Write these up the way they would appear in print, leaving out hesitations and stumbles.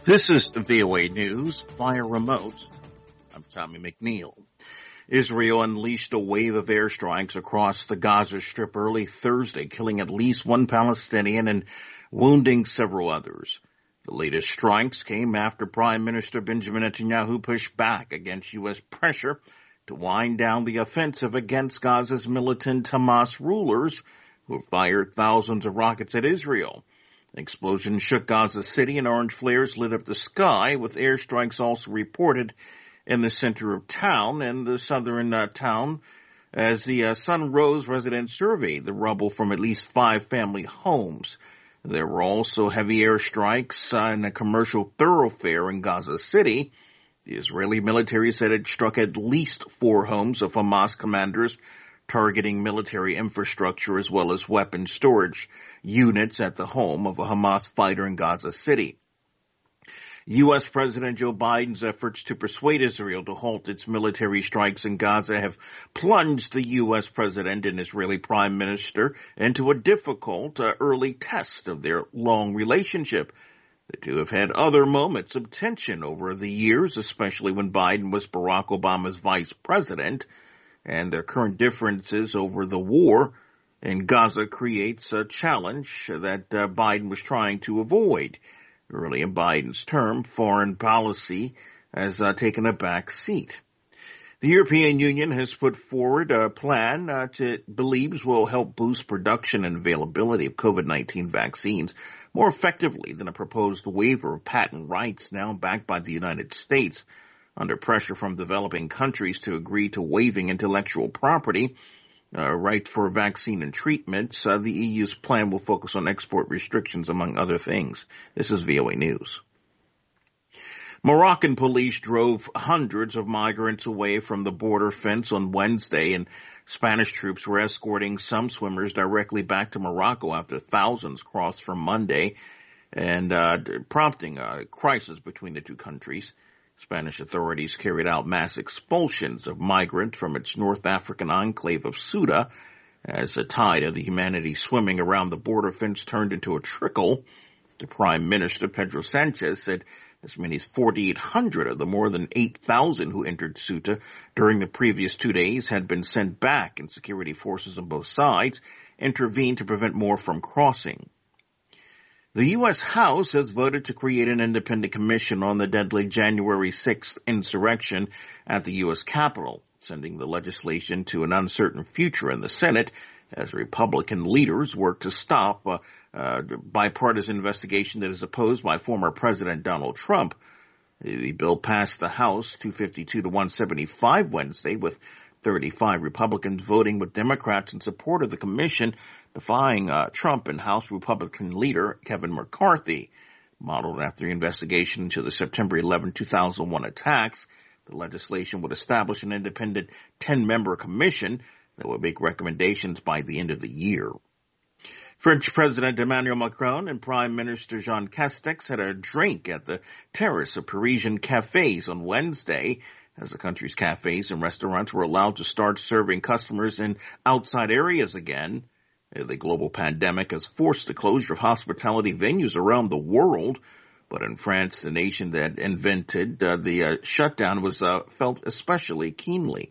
This is VOA News via remote. I'm Tommy McNeil. Israel unleashed a wave of airstrikes across the Gaza Strip early Thursday, killing at least one Palestinian and wounding several others. The latest strikes came after Prime Minister Benjamin Netanyahu pushed back against U.S. pressure to wind down the offensive against Gaza's militant Hamas rulers who fired thousands of rockets at Israel. An explosion shook Gaza City and orange flares lit up the sky, with airstrikes also reported in the center of town and the southern town as the sun rose. Residents surveyed the rubble from at least 5 family homes. There were also heavy airstrikes in a commercial thoroughfare in Gaza City. The Israeli military said it struck at least 4 homes of Hamas commanders, targeting military infrastructure as well as weapon storage units at the home of a Hamas fighter in Gaza City. U.S. President Joe Biden's efforts to persuade Israel to halt its military strikes in Gaza have plunged the U.S. president and Israeli prime minister into a difficult early test of their long relationship. The two have had other moments of tension over the years, especially when Biden was Barack Obama's vice president, and their current differences over the war in Gaza creates a challenge that Biden was trying to avoid. Early in Biden's term, foreign policy has taken a back seat. The European Union has put forward a plan it believes will help boost production and availability of COVID-19 vaccines more effectively than a proposed waiver of patent rights now backed by the United States. Under pressure from developing countries to agree to waiving intellectual property right for vaccine and treatments, the EU's plan will focus on export restrictions, among other things. This is VOA News. Moroccan police drove hundreds of migrants away from the border fence on Wednesday, and Spanish troops were escorting some swimmers directly back to Morocco after thousands crossed from Monday, and prompting a crisis between the two countries. Spanish authorities carried out mass expulsions of migrants from its North African enclave of Ceuta as the tide of the humanity swimming around the border fence turned into a trickle. The Prime Minister, Pedro Sanchez, said as many as 4,800 of the more than 8,000 who entered Ceuta during the previous 2 days had been sent back, and security forces on both sides intervened to prevent more from crossing. The U.S. House has voted to create an independent commission on the deadly January 6th insurrection at the U.S. Capitol, sending the legislation to an uncertain future in the Senate as Republican leaders work to stop a bipartisan investigation that is opposed by former President Donald Trump. The bill passed the House 252 to 175 Wednesday, with 35 Republicans voting with Democrats in support of the commission, defying Trump and House Republican leader Kevin McCarthy. Modeled after the investigation into the September 11, 2001 attacks, the legislation would establish an independent 10-member commission that would make recommendations by the end of the year. French President Emmanuel Macron and Prime Minister Jean Castex had a drink at the terrace of Parisian cafes on Wednesday, as the country's cafes and restaurants were allowed to start serving customers in outside areas again. The global pandemic has forced the closure of hospitality venues around the world, but in France, the nation that invented the shutdown was felt especially keenly.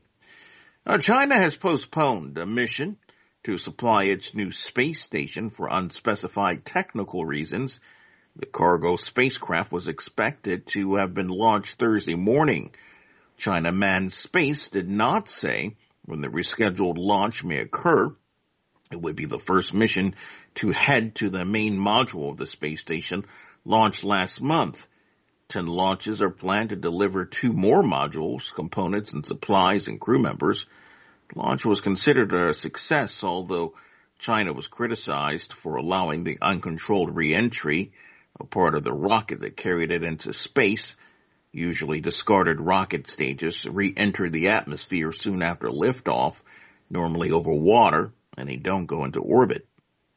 China has postponed a mission to supply its new space station for unspecified technical reasons. The cargo spacecraft was expected to have been launched Thursday morning. China Manned Space did not say when the rescheduled launch may occur. It would be the first mission to head to the main module of the space station, launched last month. 10 launches are planned to deliver 2 more modules, components and supplies and crew members. The launch was considered a success, although China was criticized for allowing the uncontrolled re-entry, a part of the rocket that carried it into space. Usually discarded rocket stages re-enter the atmosphere soon after liftoff, normally over water, and they don't go into orbit.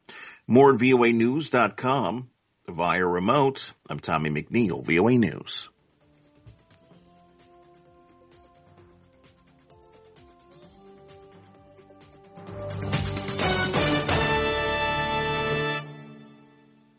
More at voanews.com. Via remote, I'm Tommy McNeil, VOA News.